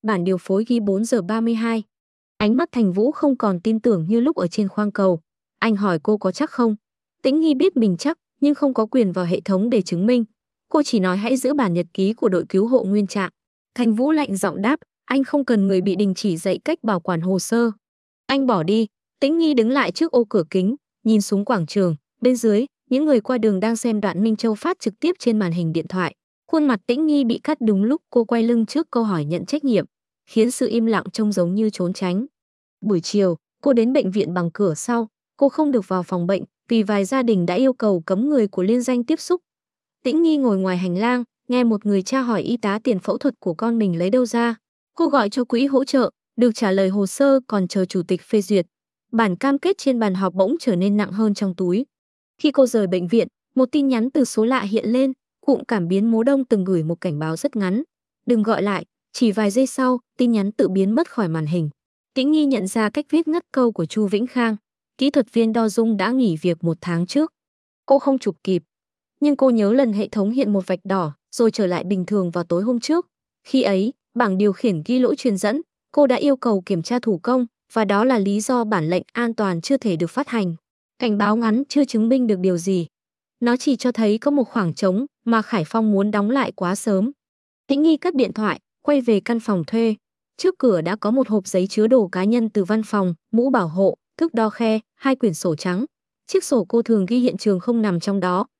Bản điều phối ghi 4 giờ 32. Ánh mắt Thành Vũ không còn tin tưởng như lúc ở trên khoang cầu. Anh hỏi cô có chắc không? Tĩnh Nghi biết mình chắc, nhưng không có quyền vào hệ thống để chứng minh. Cô chỉ nói hãy giữ bản nhật ký của đội cứu hộ nguyên trạng. Thành Vũ lạnh giọng đáp, anh không cần người bị đình chỉ dạy cách bảo quản hồ sơ. Anh bỏ đi. Tĩnh Nghi đứng lại trước ô cửa kính, nhìn xuống quảng trường. Bên dưới, những người qua đường đang xem đoạn Minh Châu phát trực tiếp trên màn hình điện thoại. Khuôn mặt Tĩnh Nghi bị cắt đúng lúc cô quay lưng trước câu hỏi nhận trách nhiệm, khiến sự im lặng trông giống như trốn tránh. Buổi chiều, cô đến bệnh viện bằng cửa sau. Cô không được vào phòng bệnh vì vài gia đình đã yêu cầu cấm người của liên danh tiếp xúc. Tĩnh Nghi ngồi ngoài hành lang, nghe một người cha hỏi y tá tiền phẫu thuật của con mình lấy đâu ra. Cô gọi cho quỹ hỗ trợ, được trả lời hồ sơ còn chờ chủ tịch phê duyệt. Bản cam kết trên bàn họp bỗng trở nên nặng hơn trong túi. Khi cô rời bệnh viện, một tin nhắn từ số lạ hiện lên. Cụm cảm biến Mố Đông từng gửi một cảnh báo rất ngắn. Đừng gọi lại. Chỉ vài giây sau, tin nhắn tự biến mất khỏi màn hình. Tĩnh Nghi nhận ra cách viết ngắt câu của Chu Vĩnh Khang. Kỹ thuật viên đo dung đã nghỉ việc 1 tháng trước. Cô không chụp kịp. Nhưng cô nhớ lần hệ thống hiện một vạch đỏ, rồi trở lại bình thường vào tối hôm trước. Khi ấy, bảng điều khiển ghi lỗi truyền dẫn. Cô đã yêu cầu kiểm tra thủ công, và đó là lý do bản lệnh an toàn chưa thể được phát hành. Cảnh báo ngắn chưa chứng minh được điều gì. Nó chỉ cho thấy có một khoảng trống mà Khải Phong muốn đóng lại quá sớm. Tĩnh Nghi cất điện thoại, quay về căn phòng thuê. Trước cửa đã có một hộp giấy chứa đồ cá nhân từ văn phòng, mũ bảo hộ, thước đo khe, 2 quyển sổ trắng. Chiếc sổ cô thường ghi hiện trường không nằm trong đó,